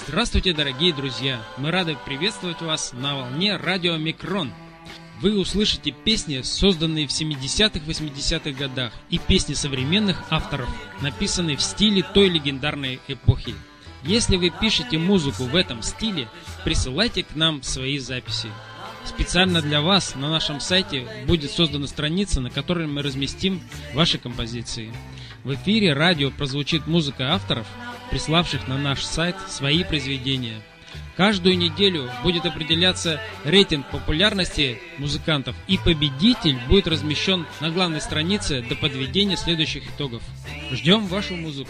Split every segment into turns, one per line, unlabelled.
Здравствуйте, дорогие друзья! Мы рады приветствовать вас на волне радио Микрон. Вы услышите песни, созданные в 70-80-х годах, и песни современных авторов, написанные в стиле той легендарной эпохи. Если вы пишете музыку в этом стиле, присылайте к нам свои записи. Специально для вас на нашем сайте будет создана страница, на которой мы разместим ваши композиции. В эфире радио прозвучит музыка авторов, приславших на наш сайт свои произведения. Каждую неделю будет определяться рейтинг популярности музыкантов, и победитель будет размещен на главной странице до подведения следующих итогов. Ждем вашу музыку!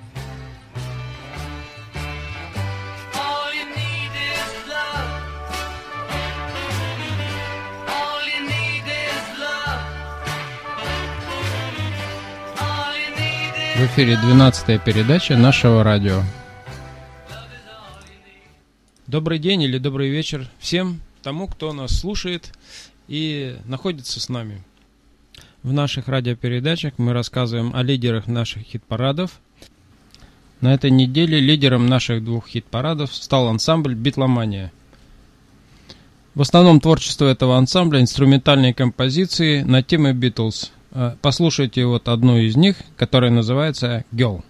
В эфире 12-я передача нашего радио.
Добрый день или добрый вечер всем тому, кто нас слушает и находится с нами. В наших радиопередачах мы рассказываем о лидерах наших хит-парадов. На этой неделе лидером наших двух хит-парадов стал ансамбль «Битломания». В основном творчество этого ансамбля — инструментальные композиции на темы Битлз. Послушайте вот одну из них, которая называется «Girl».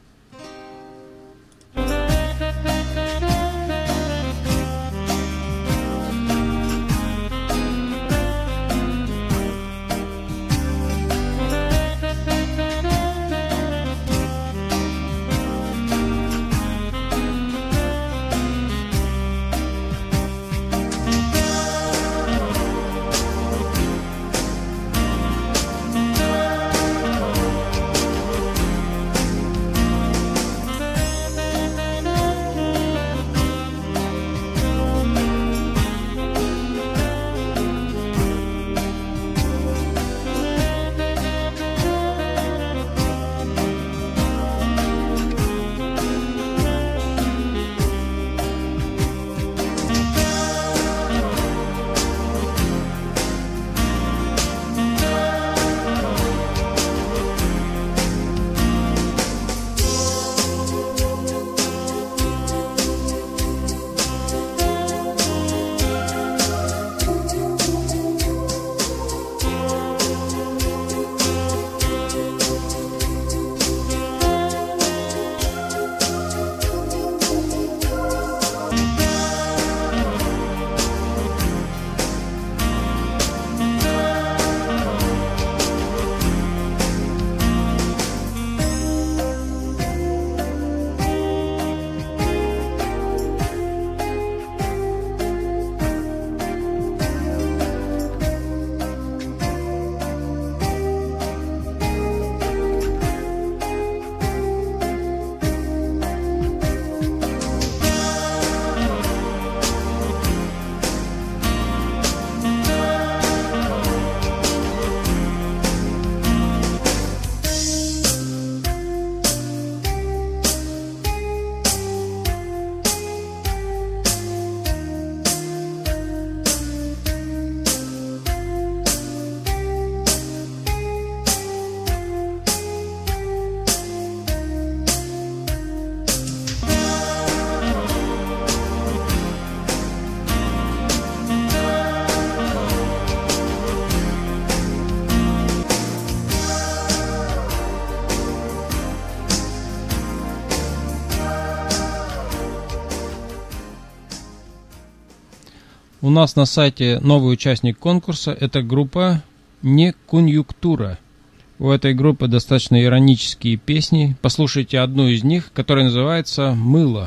У нас на сайте новый участник конкурса – это группа «Не конъюнктура». У этой группы достаточно иронические песни. Послушайте одну из них, которая называется «Мыло».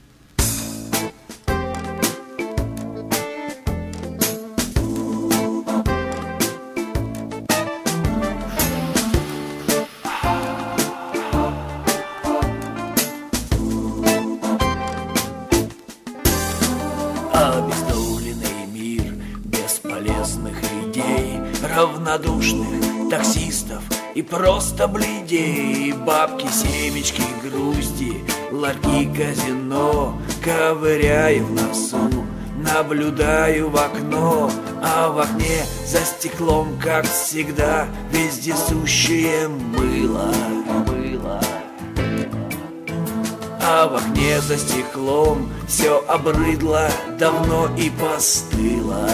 Равнодушных таксистов и просто бледей, бабки, семечки, грусти, ларьки, казино. Ковыряю в носу, наблюдаю в окно, а в окне за стеклом, как всегда, вездесущее мыло. а в окне за стеклом все обрыдло давно и постыло.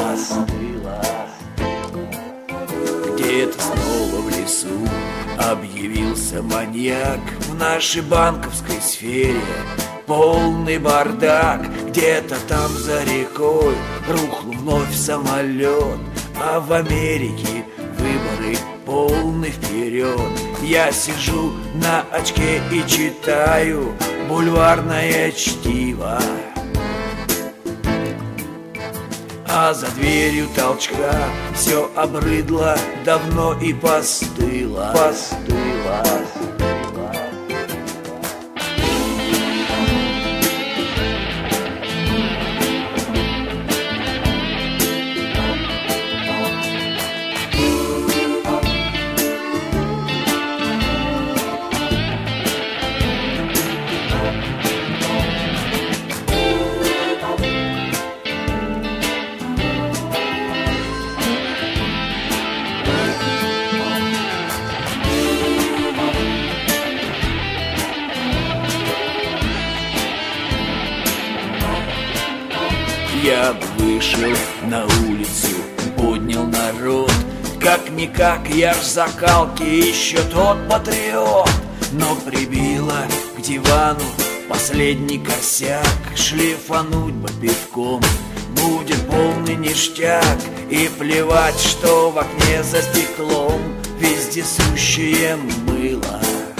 Где-то снова в лесу объявился маньяк. В нашей банковской сфере полный бардак. Где-то там за рекой рухнул вновь самолет, а в Америке выборы полный вперед. Я сижу на очке и читаю бульварное чтиво, а за дверью толчка все обрыдло давно и постыло. Я бы вышел на улицу, поднял народ. Как-никак я ж в закалке еще тот патриот. Но прибило к дивану последний косяк. Шлифануть бы пивком будет полный ништяк. И плевать, что в окне за стеклом вездесущее мыло.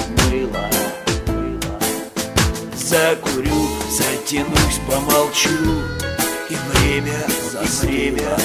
Закурю, затянусь, помолчу, и время застыло.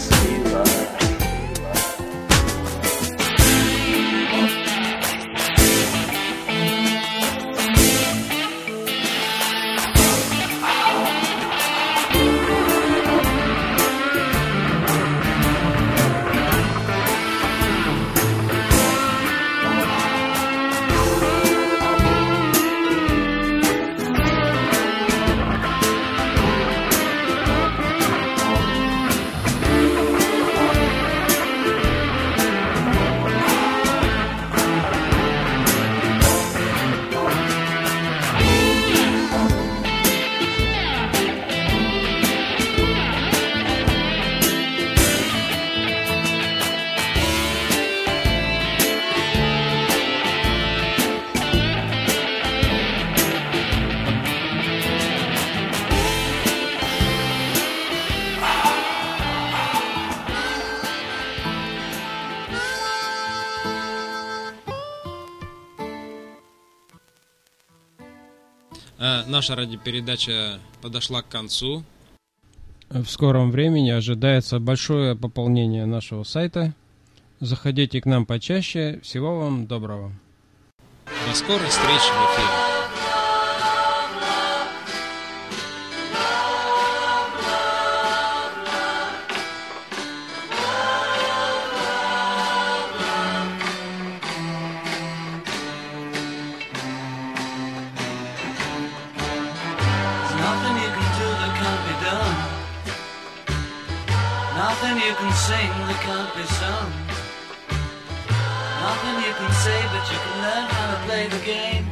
Наша радиопередача подошла к концу.
В скором времени ожидается большое пополнение нашего сайта. Заходите к нам почаще. Всего вам доброго.
До скорой встречи в эфире.
Nothing you can sing that can't be sung. Nothing you can say, but you can learn how to play the game.